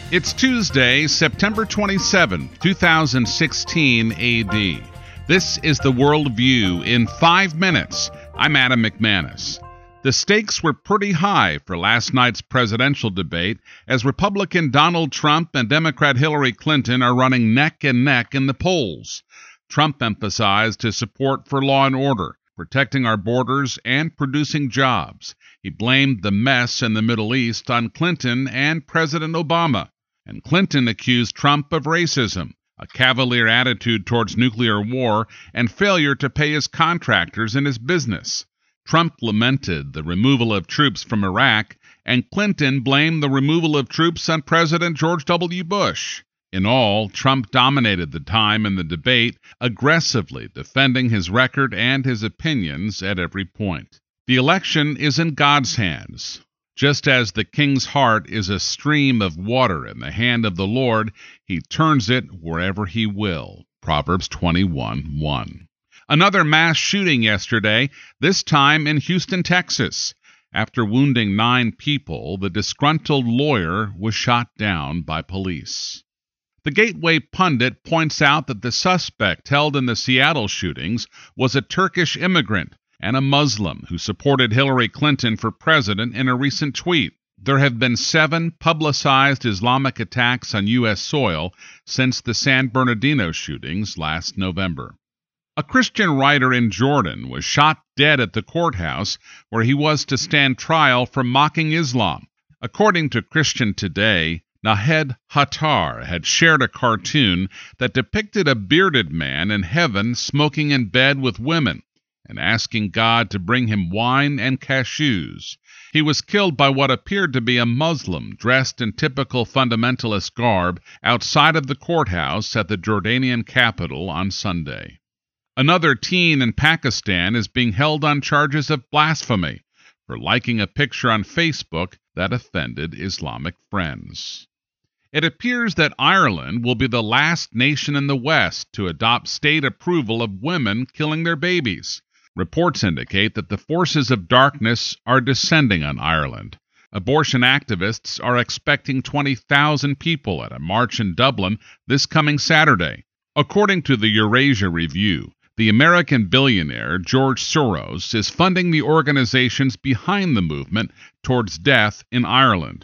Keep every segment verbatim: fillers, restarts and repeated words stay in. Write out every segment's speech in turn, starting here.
It's Tuesday, September twenty-seventh, two thousand sixteen A D. This is the World View in five minutes. I'm Adam McManus. The stakes were pretty high for last night's presidential debate as Republican Donald Trump and Democrat Hillary Clinton are running neck and neck in the polls. Trump emphasized his support for law and order, protecting our borders, and producing jobs. He blamed the mess in the Middle East on Clinton and President Obama. And Clinton accused Trump of racism, a cavalier attitude towards nuclear war, and failure to pay his contractors in his business. Trump lamented the removal of troops from Iraq, and Clinton blamed the removal of troops on President George W. Bush. In all, Trump dominated the time in the debate, aggressively defending his record and his opinions at every point. The election is in God's hands. Just as the king's heart is a stream of water in the hand of the Lord, he turns it wherever he will. Proverbs twenty-one one. Another mass shooting yesterday, this time in Houston, Texas. After wounding nine people, the disgruntled lawyer was shot down by police. The Gateway pundit points out that the suspect held in the Seattle shootings was a Turkish immigrant and a Muslim who supported Hillary Clinton for president in a recent tweet. There have been seven publicized Islamic attacks on U S soil since the San Bernardino shootings last November. A Christian writer in Jordan was shot dead at the courthouse where he was to stand trial for mocking Islam. According to Christian Today, Nahed Hattar had shared a cartoon that depicted a bearded man in heaven smoking in bed with women and asking God to bring him wine and cashews. He was killed by what appeared to be a Muslim dressed in typical fundamentalist garb outside of the courthouse at the Jordanian capital on Sunday. Another teen in Pakistan is being held on charges of blasphemy for liking a picture on Facebook that offended Islamic friends. It appears that Ireland will be the last nation in the West to adopt state approval of women killing their babies. Reports indicate that the forces of darkness are descending on Ireland. Abortion activists are expecting twenty thousand people at a march in Dublin this coming Saturday. According to the Eurasia Review, the American billionaire George Soros is funding the organizations behind the movement towards death in Ireland.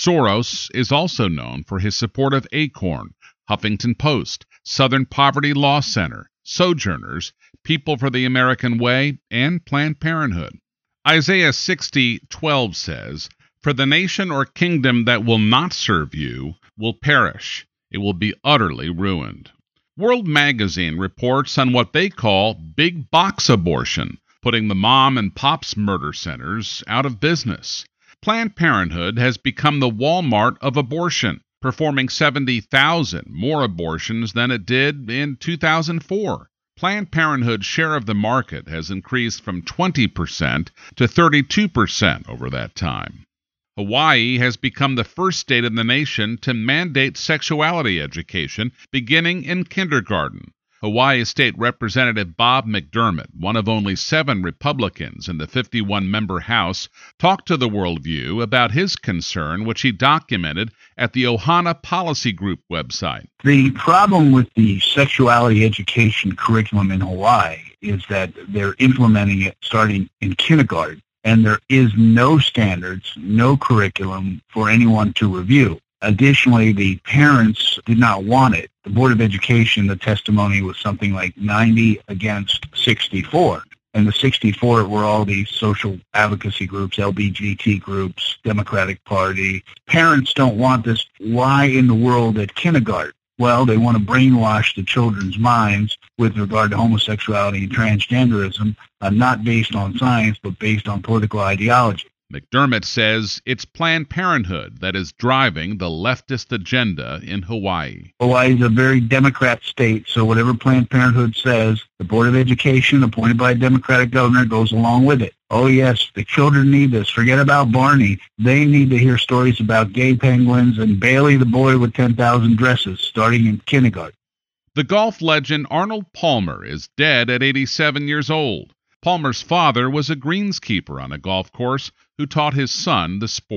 Soros is also known for his support of Acorn, Huffington Post, Southern Poverty Law Center, Sojourners, People for the American Way, and Planned Parenthood. Isaiah sixty twelve says, "For the nation or kingdom that will not serve you will perish. It will be utterly ruined." World Magazine reports on what they call big box abortion, putting the mom and pop's murder centers out of business. Planned Parenthood has become the Walmart of abortion, performing seventy thousand more abortions than it did in two thousand four. Planned Parenthood's share of the market has increased from twenty percent to thirty-two percent over that time. Hawaii has become the first state in the nation to mandate sexuality education beginning in kindergarten. Hawaii State Representative Bob McDermott, one of only seven Republicans in the fifty-one member House, talked to the World View about his concern, which he documented at the Ohana Policy Group website. The problem with the sexuality education curriculum in Hawaii is that they're implementing it starting in kindergarten, and there is no standards, no curriculum for anyone to review. Additionally, the parents did not want it. The Board of Education, the testimony was something like ninety against sixty-four. And the sixty-four were all these social advocacy groups, L G B T groups, Democratic Party. Parents don't want this. Why in the world at kindergarten? Well, they want to brainwash the children's minds with regard to homosexuality and transgenderism, uh, not based on science, but based on political ideology. McDermott says it's Planned Parenthood that is driving the leftist agenda in Hawaii. Hawaii is a very Democrat state, so whatever Planned Parenthood says, the Board of Education, appointed by a Democratic governor, goes along with it. Oh, yes, the children need this. Forget about Barney. They need to hear stories about gay penguins and Bailey the boy with ten thousand dresses, starting in kindergarten. The golf legend Arnold Palmer is dead at eighty-seven years old. Palmer's father was a greenskeeper on a golf course who taught his son the sport.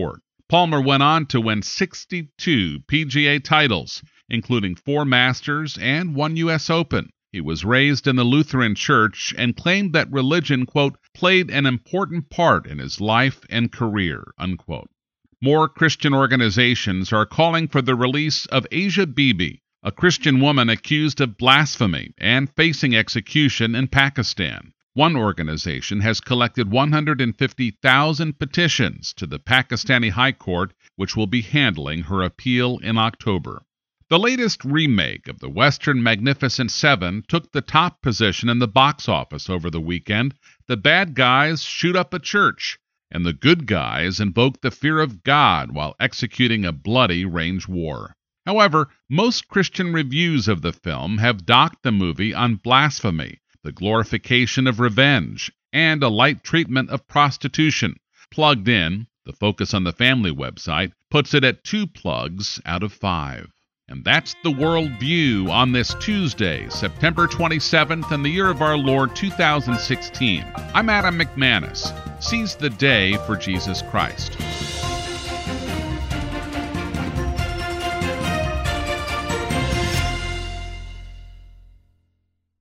Palmer went on to win sixty-two P G A titles, including four Masters and one U S Open. He was raised in the Lutheran Church and claimed that religion, quote, played an important part in his life and career, unquote. More Christian organizations are calling for the release of Asia Bibi, a Christian woman accused of blasphemy and facing execution in Pakistan. One organization has collected one hundred fifty thousand petitions to the Pakistani High Court, which will be handling her appeal in October. The latest remake of the Western Magnificent Seven took the top position in the box office over the weekend. The bad guys shoot up a church, and the good guys invoke the fear of God while executing a bloody range war. However, most Christian reviews of the film have docked the movie on blasphemy, the glorification of revenge, and a light treatment of prostitution. Plugged In, the Focus on the Family website, puts it at two plugs out of five. And that's the World View on this Tuesday, September twenty-seventh, in the year of our Lord two thousand sixteen. I'm Adam McManus. Seize the day for Jesus Christ.